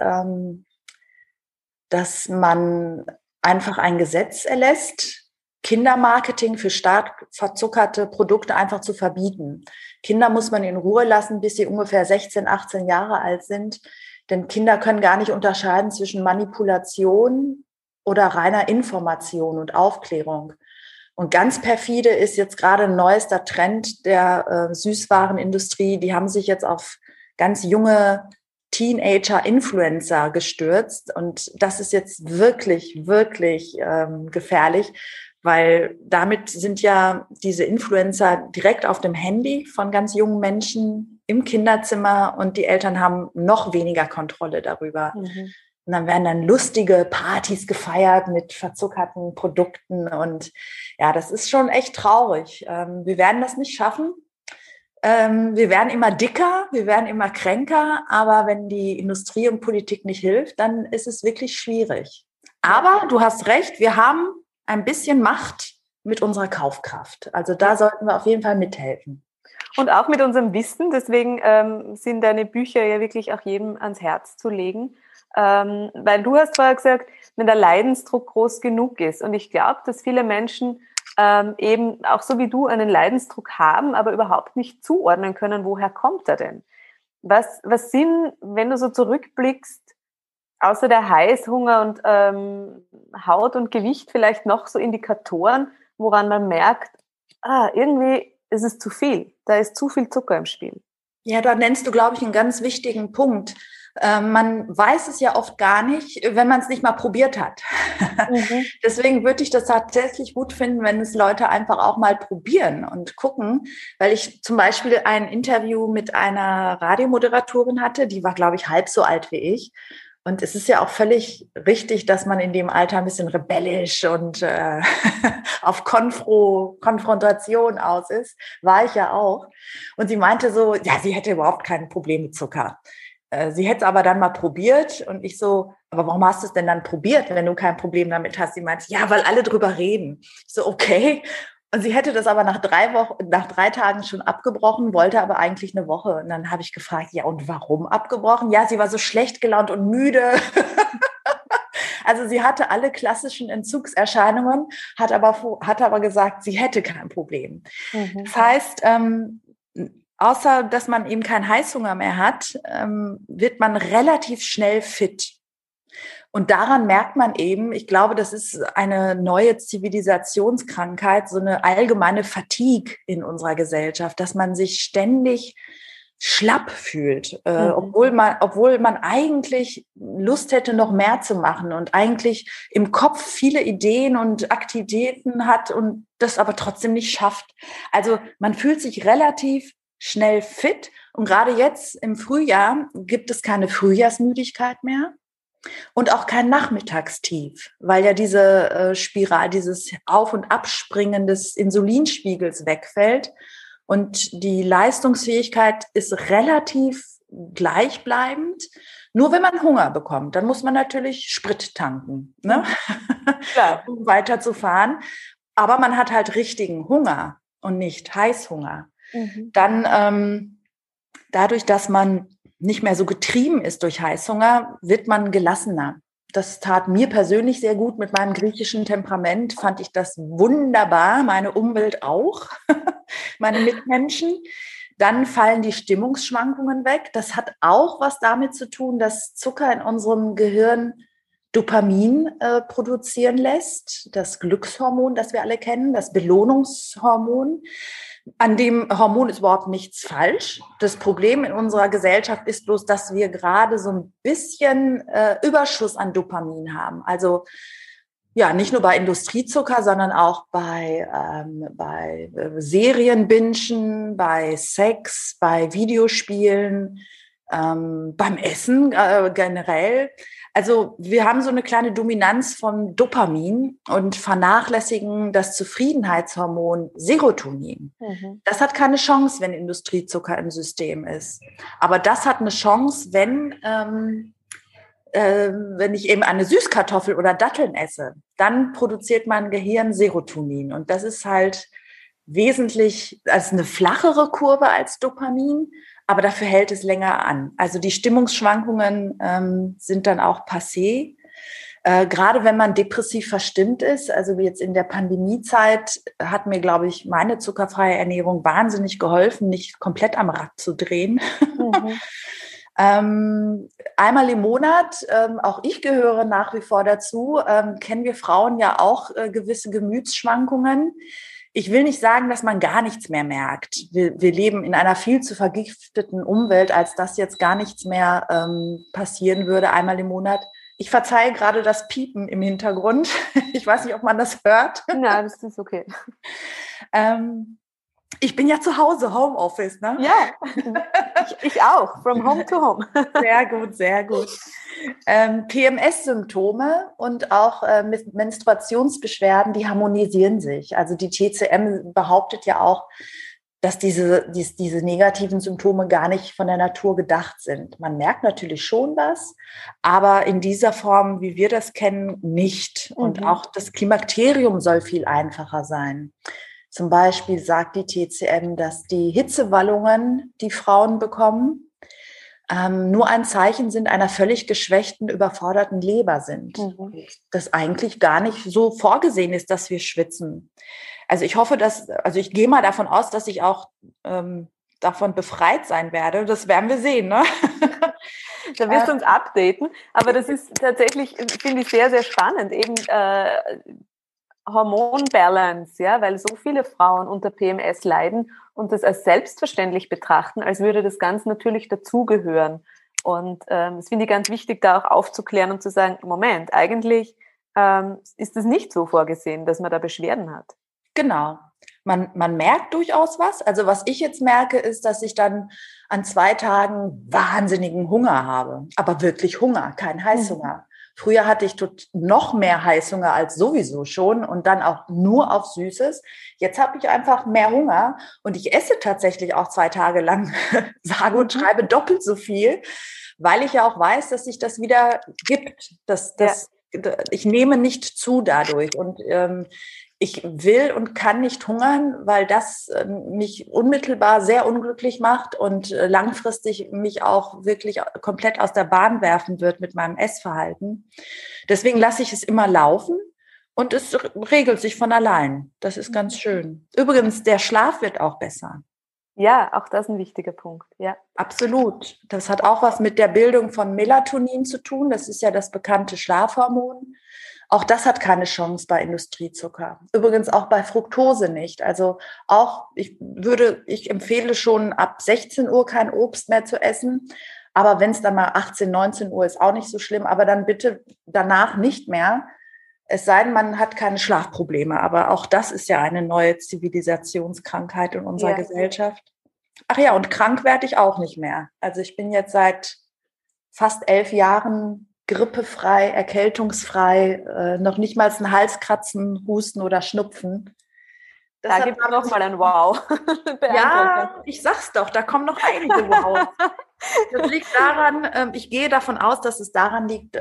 S2: dass man einfach ein Gesetz erlässt, Kindermarketing für stark verzuckerte Produkte einfach zu verbieten. Kinder muss man in Ruhe lassen, bis sie ungefähr 16, 18 Jahre alt sind. Denn Kinder können gar nicht unterscheiden zwischen Manipulation oder reiner Information und Aufklärung. Und ganz perfide ist jetzt gerade ein neuester Trend der Süßwarenindustrie. Die haben sich jetzt auf ganz junge Teenager-Influencer gestürzt. Und das ist jetzt wirklich, wirklich gefährlich, weil damit sind ja diese Influencer direkt auf dem Handy von ganz jungen Menschen im Kinderzimmer und die Eltern haben noch weniger Kontrolle darüber. Mhm. Und dann werden dann lustige Partys gefeiert mit verzuckerten Produkten. Und ja, das ist schon echt traurig. Wir werden das nicht schaffen. Wir werden immer dicker, wir werden immer kränker. Aber wenn die Industrie und Politik nicht hilft, dann ist es wirklich schwierig. Aber du hast recht, wir haben ein bisschen Macht mit unserer Kaufkraft. Also da sollten wir auf jeden Fall mithelfen.
S1: Und auch mit unserem Wissen. Deswegen sind deine Bücher ja wirklich auch jedem ans Herz zu legen. Weil du hast vorher gesagt, wenn der Leidensdruck groß genug ist. Und ich glaube, dass viele Menschen eben auch so wie du einen Leidensdruck haben, aber überhaupt nicht zuordnen können, woher kommt er denn? Was sind, wenn du so zurückblickst, außer der Heißhunger und Haut und Gewicht vielleicht noch so Indikatoren, woran man merkt, irgendwie ist es zu viel, da ist zu viel Zucker im Spiel?
S2: Ja, da nennst du, glaube ich, einen ganz wichtigen Punkt. Man weiß es ja oft gar nicht, wenn man es nicht mal probiert hat. Mhm. Deswegen würde ich das tatsächlich gut finden, wenn es Leute einfach auch mal probieren und gucken, weil ich zum Beispiel ein Interview mit einer Radiomoderatorin hatte, die war, glaube ich, halb so alt wie ich. Und es ist ja auch völlig richtig, dass man in dem Alter ein bisschen rebellisch und auf Konfrontation aus ist. War ich ja auch. Und sie meinte so, ja, sie hätte überhaupt kein Problem mit Zucker. Sie hätte es aber dann mal probiert. Und ich so, aber warum hast du es denn dann probiert, wenn du kein Problem damit hast? Sie meinte, ja, weil alle drüber reden. Ich so, okay. Und sie hätte das aber nach 3 Tagen schon abgebrochen, wollte aber eigentlich eine Woche. Und dann habe ich gefragt, ja, und warum abgebrochen? Ja, sie war so schlecht gelaunt und müde. Also sie hatte alle klassischen Entzugserscheinungen, hat aber gesagt, sie hätte kein Problem. Mhm. Das heißt, außer dass man eben keinen Heißhunger mehr hat, wird man relativ schnell fit. Und daran merkt man eben, ich glaube, das ist eine neue Zivilisationskrankheit, so eine allgemeine Fatigue in unserer Gesellschaft, dass man sich ständig schlapp fühlt, obwohl man eigentlich Lust hätte, noch mehr zu machen und eigentlich im Kopf viele Ideen und Aktivitäten hat und das aber trotzdem nicht schafft. Also man fühlt sich relativ schnell fit und gerade jetzt im Frühjahr gibt es keine Frühjahrsmüdigkeit mehr. Und auch kein Nachmittagstief, weil ja diese Spirale, dieses Auf- und Abspringen des Insulinspiegels wegfällt. Und die Leistungsfähigkeit ist relativ gleichbleibend. Nur wenn man Hunger bekommt, dann muss man natürlich Sprit tanken, ne? Klar. Um weiterzufahren. Aber man hat halt richtigen Hunger und nicht Heißhunger. Mhm. Dann dadurch, dass man nicht mehr so getrieben ist durch Heißhunger, wird man gelassener. Das tat mir persönlich sehr gut mit meinem griechischen Temperament, fand ich das wunderbar, meine Umwelt auch, meine Mitmenschen. Dann fallen die Stimmungsschwankungen weg. Das hat auch was damit zu tun, dass Zucker in unserem Gehirn Dopamin produzieren lässt, das Glückshormon, das wir alle kennen, das Belohnungshormon. An dem Hormon ist überhaupt nichts falsch. Das Problem in unserer Gesellschaft ist bloß, dass wir gerade so ein bisschen Überschuss an Dopamin haben. Also ja, nicht nur bei Industriezucker, sondern auch bei Serienbingen, bei Sex, bei Videospielen, beim Essen generell. Also wir haben so eine kleine Dominanz von Dopamin und vernachlässigen das Zufriedenheitshormon Serotonin. Mhm. Das hat keine Chance, wenn Industriezucker im System ist. Aber das hat eine Chance, wenn ich eben eine Süßkartoffel oder Datteln esse. Dann produziert mein Gehirn Serotonin. Und das ist halt wesentlich, also eine flachere Kurve als Dopamin, aber dafür hält es länger an. Also die Stimmungsschwankungen sind dann auch passé. Gerade wenn man depressiv verstimmt ist, also wie jetzt in der Pandemiezeit, hat mir, glaube ich, meine zuckerfreie Ernährung wahnsinnig geholfen, nicht komplett am Rad zu drehen. Mhm. Einmal im Monat, auch ich gehöre nach wie vor dazu, kennen wir Frauen ja auch gewisse Gemütsschwankungen. Ich will nicht sagen, dass man gar nichts mehr merkt. Wir leben in einer viel zu vergifteten Umwelt, als dass jetzt gar nichts mehr passieren würde, einmal im Monat. Ich verzeihe gerade das Piepen im Hintergrund. Ich weiß nicht, ob man das hört.
S1: Na, das ist okay.
S2: Ich bin ja zu Hause, Homeoffice, ne?
S1: Ja, ich auch, from home to home.
S2: Sehr gut, sehr gut. PMS-Symptome und auch Menstruationsbeschwerden, die harmonisieren sich. Also die TCM behauptet ja auch, dass diese negativen Symptome gar nicht von der Natur gedacht sind. Man merkt natürlich schon was, aber in dieser Form, wie wir das kennen, nicht. Und auch das Klimakterium soll viel einfacher sein. Zum Beispiel sagt die TCM, dass die Hitzewallungen, die Frauen bekommen, nur ein Zeichen sind einer völlig geschwächten, überforderten Leber sind. Das eigentlich gar nicht so vorgesehen ist, dass wir schwitzen. Also ich hoffe, ich gehe mal davon aus, dass ich auch davon befreit sein werde. Das werden wir sehen, ne?
S1: Da wirst du uns updaten. Aber das ist tatsächlich, finde ich, sehr, sehr spannend. Eben Hormonbalance, ja, weil so viele Frauen unter PMS leiden und das als selbstverständlich betrachten, als würde das ganz natürlich dazugehören. Und das finde ich ganz wichtig, da auch aufzuklären und zu sagen, Moment, eigentlich ist es nicht so vorgesehen, dass man da Beschwerden hat.
S2: Genau. Man merkt durchaus was. Also was ich jetzt merke, ist, dass ich dann an 2 Tagen wahnsinnigen Hunger habe. Aber wirklich Hunger, kein Heißhunger. Früher hatte ich noch mehr Heißhunger als sowieso schon und dann auch nur auf Süßes. Jetzt habe ich einfach mehr Hunger und ich esse tatsächlich auch 2 Tage lang, sage und schreibe doppelt so viel, weil ich ja auch weiß, dass sich das wieder gibt. Ich nehme nicht zu dadurch und ich will und kann nicht hungern, weil das mich unmittelbar sehr unglücklich macht und langfristig mich auch wirklich komplett aus der Bahn werfen wird mit meinem Essverhalten. Deswegen lasse ich es immer laufen und es regelt sich von allein. Das ist ganz schön. Übrigens, der Schlaf wird auch besser.
S1: Ja, auch das ist ein wichtiger Punkt. Ja.
S2: Absolut. Das hat auch was mit der Bildung von Melatonin zu tun. Das ist ja das bekannte Schlafhormon. Auch das hat keine Chance bei Industriezucker. Übrigens auch bei Fructose nicht. Also ich empfehle schon ab 16 Uhr kein Obst mehr zu essen. Aber wenn es dann mal 18, 19 Uhr ist, auch nicht so schlimm. Aber dann bitte danach nicht mehr. Es sei denn, man hat keine Schlafprobleme. Aber auch das ist ja eine neue Zivilisationskrankheit in unserer Gesellschaft. Ach ja, und krank werde ich auch nicht mehr. Also ich bin jetzt seit fast 11 Jahren grippefrei, erkältungsfrei, noch nicht mal ein Halskratzen, Husten oder Schnupfen.
S1: Da gibt es nochmal ein Wow.
S2: Ja, ich sag's doch, da kommen noch einige Wow. Das liegt daran, ich gehe davon aus, dass es daran liegt,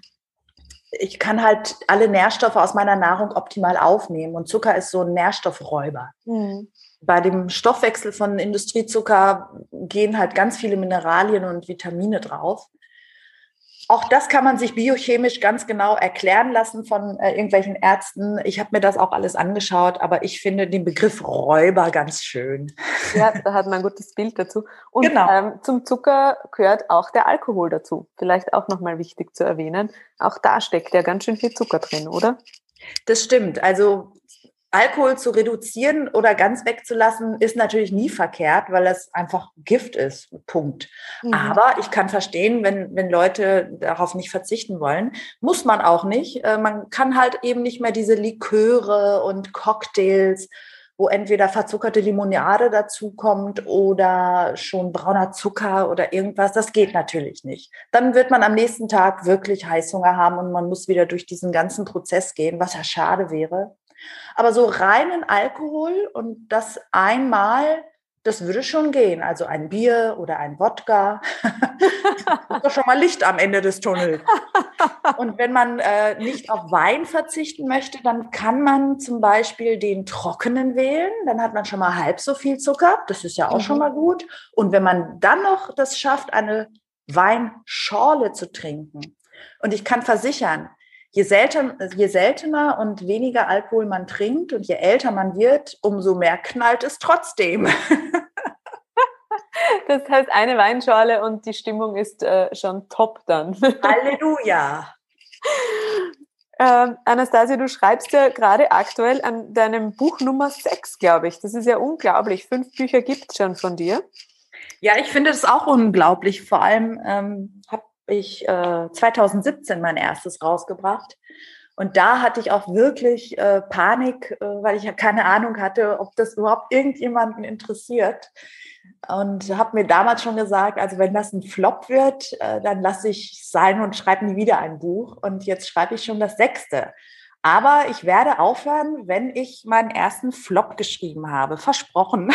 S2: ich kann halt alle Nährstoffe aus meiner Nahrung optimal aufnehmen und Zucker ist so ein Nährstoffräuber. Bei dem Stoffwechsel von Industriezucker gehen halt ganz viele Mineralien und Vitamine drauf. Auch das kann man sich biochemisch ganz genau erklären lassen von irgendwelchen Ärzten. Ich habe mir das auch alles angeschaut, aber ich finde den Begriff Räuber ganz schön.
S1: Ja, da hat man ein gutes Bild dazu. Und
S2: genau.
S1: Zum Zucker gehört auch der Alkohol dazu. Vielleicht auch nochmal wichtig zu erwähnen. Auch da steckt ja ganz schön viel Zucker drin, oder?
S2: Das stimmt. Also Alkohol zu reduzieren oder ganz wegzulassen, ist natürlich nie verkehrt, weil es einfach Gift ist. Punkt. Aber ich kann verstehen, wenn Leute darauf nicht verzichten wollen, muss man auch nicht. Man kann halt eben nicht mehr diese Liköre und Cocktails, wo entweder verzuckerte Limonade dazukommt oder schon brauner Zucker oder irgendwas. Das geht natürlich nicht. Dann wird man am nächsten Tag wirklich Heißhunger haben und man muss wieder durch diesen ganzen Prozess gehen, was ja schade wäre. Aber so reinen Alkohol und das einmal, das würde schon gehen. Also ein Bier oder ein Wodka. Das ist doch schon mal Licht am Ende des Tunnels. Und wenn man nicht auf Wein verzichten möchte, dann kann man zum Beispiel den trockenen wählen. Dann hat man schon mal halb so viel Zucker. Das ist ja auch schon mal gut. Und wenn man dann noch das schafft, eine Weinschorle zu trinken. Und ich kann versichern, je seltener und weniger Alkohol man trinkt und je älter man wird, umso mehr knallt es trotzdem.
S1: Das heißt, eine Weinschorle und die Stimmung ist schon top dann.
S2: Halleluja.
S1: Anastasia, du schreibst ja gerade aktuell an deinem Buch Nummer 6, glaube ich. Das ist ja unglaublich. 5 Bücher gibt es schon von dir.
S2: Ja, ich finde das auch unglaublich. Vor allem habe ich 2017 mein erstes rausgebracht. Und da hatte ich auch wirklich Panik, weil ich ja keine Ahnung hatte, ob das überhaupt irgendjemanden interessiert. Und habe mir damals schon gesagt, also wenn das ein Flop wird, dann lasse ich sein und schreibe nie wieder ein Buch. Und jetzt schreibe ich schon das 6. Aber ich werde aufhören, wenn ich meinen ersten Flop geschrieben habe. Versprochen.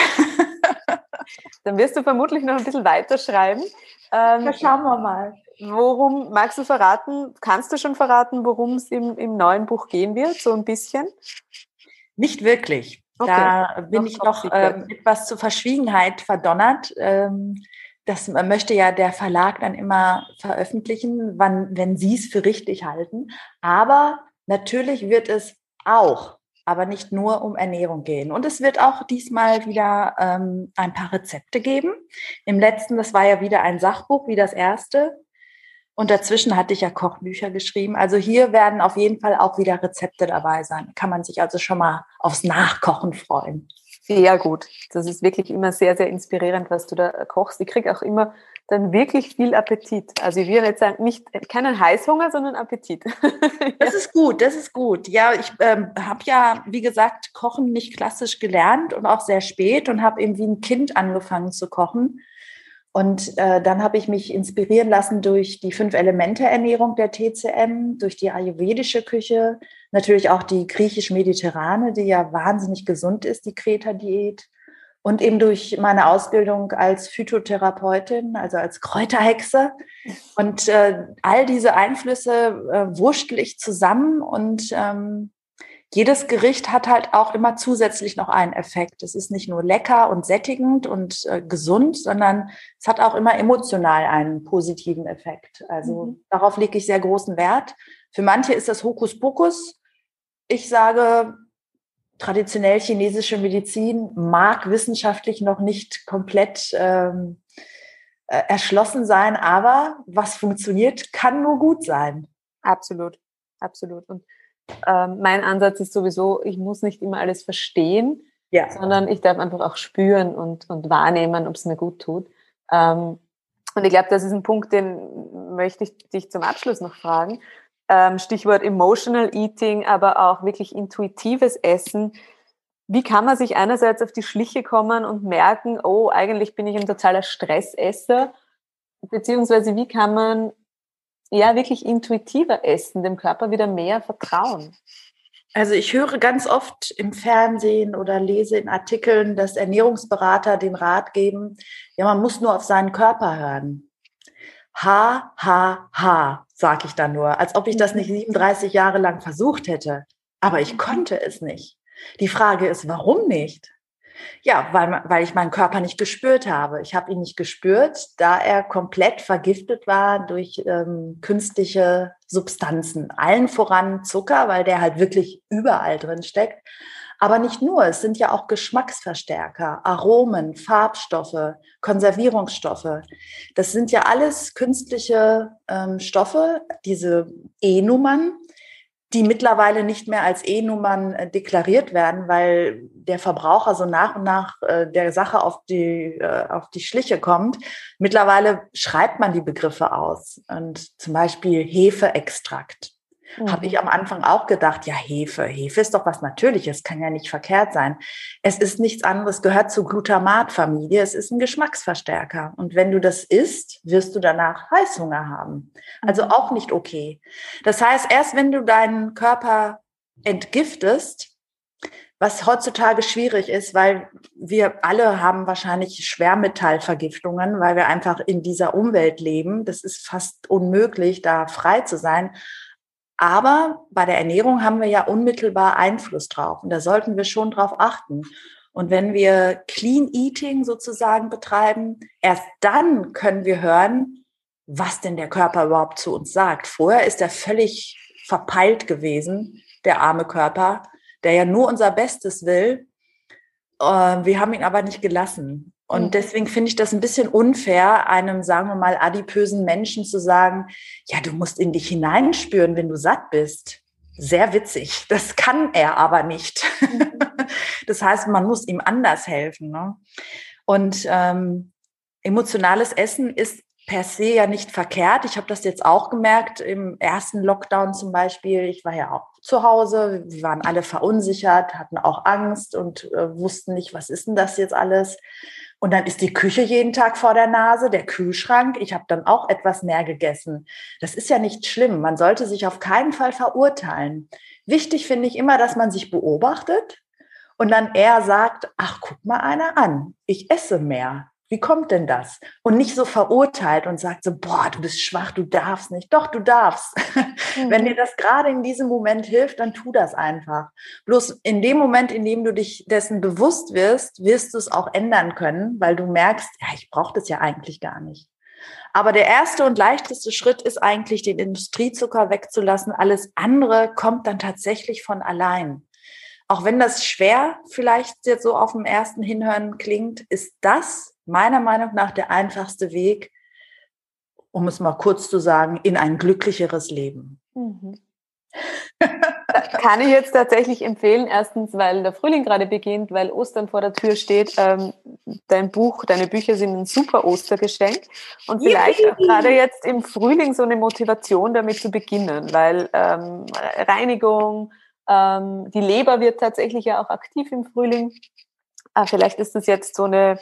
S1: Dann wirst du vermutlich noch ein bisschen weiterschreiben.
S2: Ja, schauen wir mal.
S1: Worum magst du verraten? Kannst du schon verraten, worum es im neuen Buch gehen wird? So ein bisschen?
S2: Nicht wirklich.
S1: Okay.
S2: Da bin ich noch etwas zur Verschwiegenheit verdonnert. Das möchte ja der Verlag dann immer veröffentlichen, wenn sie es für richtig halten. Aber natürlich wird es auch, aber nicht nur um Ernährung gehen. Und es wird auch diesmal wieder ein paar Rezepte geben. Im letzten, das war ja wieder ein Sachbuch, wie das erste. Und dazwischen hatte ich ja Kochbücher geschrieben. Also hier werden auf jeden Fall auch wieder Rezepte dabei sein. Kann man sich also schon mal aufs Nachkochen freuen.
S1: Sehr gut. Das ist wirklich immer sehr, sehr inspirierend, was du da kochst. Ich kriege auch immer dann wirklich viel Appetit. Also ich will jetzt sagen, keinen Heißhunger, sondern Appetit.
S2: Das ist gut, das ist gut. Ja, ich habe ja, wie gesagt, Kochen nicht klassisch gelernt und auch sehr spät und habe eben wie ein Kind angefangen zu kochen. Und dann habe ich mich inspirieren lassen durch die 5-Elemente-Ernährung der TCM, durch die ayurvedische Küche, natürlich auch die griechisch-mediterrane, die ja wahnsinnig gesund ist, die Kreta-Diät. Und eben durch meine Ausbildung als Phytotherapeutin, also als Kräuterhexe. Und all diese Einflüsse wurschtel ich zusammen und jedes Gericht hat halt auch immer zusätzlich noch einen Effekt. Es ist nicht nur lecker und sättigend und gesund, sondern es hat auch immer emotional einen positiven Effekt. Also darauf lege ich sehr großen Wert. Für manche ist das Hokuspokus. Ich sage, traditionell chinesische Medizin mag wissenschaftlich noch nicht komplett erschlossen sein, aber was funktioniert, kann nur gut sein.
S1: Absolut, absolut. Und mein Ansatz ist sowieso, ich muss nicht immer alles verstehen, sondern ich darf einfach auch spüren und wahrnehmen, ob es mir gut tut. Und ich glaube, das ist ein Punkt, den möchte ich dich zum Abschluss noch fragen. Stichwort Emotional Eating, aber auch wirklich intuitives Essen. Wie kann man sich einerseits auf die Schliche kommen und merken, oh, eigentlich bin ich ein totaler Stressesser, beziehungsweise wie kann man wirklich intuitiver essen, dem Körper wieder mehr vertrauen?
S2: Also ich höre ganz oft im Fernsehen oder lese in Artikeln, dass Ernährungsberater den Rat geben, ja, man muss nur auf seinen Körper hören. Sage ich dann nur, als ob ich das nicht 37 Jahre lang versucht hätte. Aber ich konnte es nicht. Die Frage ist, warum nicht? Ja, weil ich meinen Körper nicht gespürt habe. Ich habe ihn nicht gespürt, da er komplett vergiftet war durch künstliche Substanzen. Allen voran Zucker, weil der halt wirklich überall drin steckt. Aber nicht nur, es sind ja auch Geschmacksverstärker, Aromen, Farbstoffe, Konservierungsstoffe. Das sind ja alles künstliche Stoffe, diese E-Nummern, die mittlerweile nicht mehr als E-Nummern deklariert werden, weil der Verbraucher so nach und nach der Sache auf die Schliche kommt. Mittlerweile schreibt man die Begriffe aus. Und zum Beispiel Hefeextrakt. Habe ich am Anfang auch gedacht, ja, Hefe ist doch was Natürliches, kann ja nicht verkehrt sein. Es ist nichts anderes, gehört zur Glutamatfamilie, es ist ein Geschmacksverstärker. Und wenn du das isst, wirst du danach Heißhunger haben. Also auch nicht okay. Das heißt, erst wenn du deinen Körper entgiftest, was heutzutage schwierig ist, weil wir alle haben wahrscheinlich Schwermetallvergiftungen, weil wir einfach in dieser Umwelt leben. Das ist fast unmöglich, da frei zu sein. Aber bei der Ernährung haben wir ja unmittelbar Einfluss drauf und da sollten wir schon drauf achten. Und wenn wir Clean Eating sozusagen betreiben, erst dann können wir hören, was denn der Körper überhaupt zu uns sagt. Vorher ist er völlig verpeilt gewesen, der arme Körper, der ja nur unser Bestes will. Wir haben ihn aber nicht gelassen. Und deswegen finde ich das ein bisschen unfair, einem, sagen wir mal, adipösen Menschen zu sagen, ja, du musst in dich hineinspüren, wenn du satt bist. Sehr witzig. Das kann er aber nicht. Das heißt, man muss ihm anders helfen. Ne? Und emotionales Essen ist per se ja nicht verkehrt. Ich habe das jetzt auch gemerkt im ersten Lockdown zum Beispiel. Ich war ja auch zu Hause. Wir waren alle verunsichert, hatten auch Angst und wussten nicht, was ist denn das jetzt alles? Und dann ist die Küche jeden Tag vor der Nase, der Kühlschrank. Ich habe dann auch etwas mehr gegessen. Das ist ja nicht schlimm. Man sollte sich auf keinen Fall verurteilen. Wichtig finde ich immer, dass man sich beobachtet und dann eher sagt, ach, guck mal einer an, ich esse mehr. Wie kommt denn das? Und nicht so verurteilt und sagt so, boah, du bist schwach, du darfst nicht. Doch, du darfst. Wenn dir das gerade in diesem Moment hilft, dann tu das einfach. Bloß in dem Moment, in dem du dich dessen bewusst wirst, wirst du es auch ändern können, weil du merkst, ja, ich brauche das ja eigentlich gar nicht. Aber der erste und leichteste Schritt ist eigentlich, den Industriezucker wegzulassen. Alles andere kommt dann tatsächlich von allein. Auch wenn das schwer vielleicht jetzt so auf dem ersten Hinhören klingt, ist das meiner Meinung nach der einfachste Weg, um es mal kurz zu sagen, in ein glücklicheres Leben.
S1: Kann ich jetzt tatsächlich empfehlen, erstens, weil der Frühling gerade beginnt, weil Ostern vor der Tür steht. Deine Bücher sind ein super Ostergeschenk und vielleicht auch gerade jetzt im Frühling so eine Motivation, damit zu beginnen, weil Reinigung, die Leber wird tatsächlich ja auch aktiv im Frühling. Vielleicht ist das jetzt so ein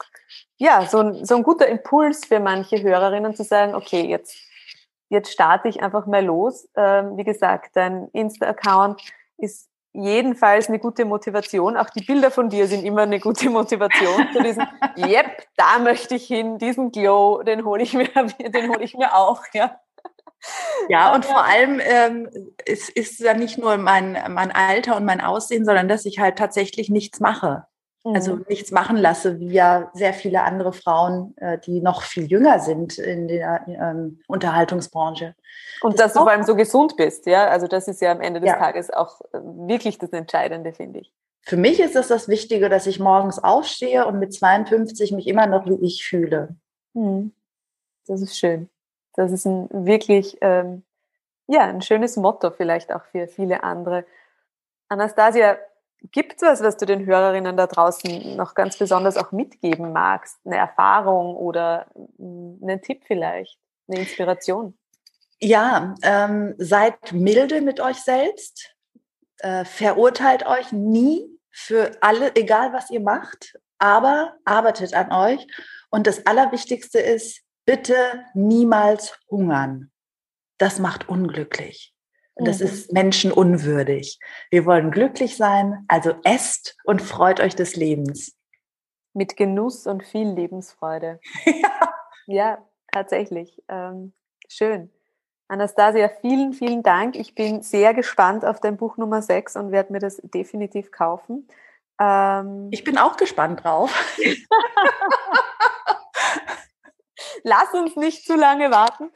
S1: guter Impuls für manche Hörerinnen zu sagen, okay, jetzt starte ich einfach mal los. Wie gesagt, dein Insta-Account ist jedenfalls eine gute Motivation. Auch die Bilder von dir sind immer eine gute Motivation zu diesem, yep, da möchte ich hin, diesen Glow, den hole ich mir auch, ja.
S2: Ja, und vor allem es ist ja nicht nur mein Alter und mein Aussehen, sondern dass ich halt tatsächlich nichts mache. Also nichts machen lasse, wie ja sehr viele andere Frauen, die noch viel jünger sind in der Unterhaltungsbranche.
S1: Und dass du vor allem so gesund bist, ja. Also das ist ja am Ende des Tages auch wirklich das Entscheidende, finde ich.
S2: Für mich ist es das Wichtige, dass ich morgens aufstehe und mit 52 mich immer noch wie ich fühle.
S1: Das ist schön. Das ist wirklich ein schönes Motto vielleicht auch für viele andere. Anastasia, gibt es was du den Hörerinnen da draußen noch ganz besonders auch mitgeben magst? Eine Erfahrung oder einen Tipp vielleicht? Eine Inspiration?
S2: Ja, seid milde mit euch selbst. Verurteilt euch nie für alle, egal was ihr macht, aber arbeitet an euch. Und das Allerwichtigste ist, bitte niemals hungern. Das macht unglücklich. Und das ist menschenunwürdig. Wir wollen glücklich sein, also esst und freut euch des Lebens.
S1: Mit Genuss und viel Lebensfreude. Ja, tatsächlich. Schön. Anastasia, vielen, vielen Dank. Ich bin sehr gespannt auf dein Buch Nummer 6 und werde mir das definitiv kaufen.
S2: Ich bin auch gespannt drauf.
S1: Lass uns nicht zu lange warten.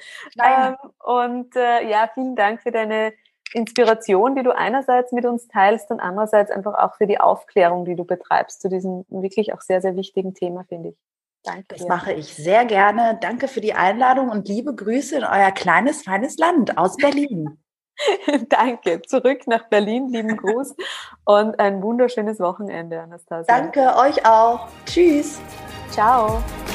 S1: Vielen Dank für deine Inspiration, die du einerseits mit uns teilst und andererseits einfach auch für die Aufklärung, die du betreibst zu diesem wirklich auch sehr, sehr wichtigen Thema, finde ich. Danke.
S2: Das mache ich sehr gerne. Danke für die Einladung und liebe Grüße in euer kleines, feines Land aus Berlin.
S1: Danke. Zurück nach Berlin. Lieben Gruß und ein wunderschönes Wochenende, Anastasia.
S2: Danke, euch auch. Tschüss.
S1: Ciao.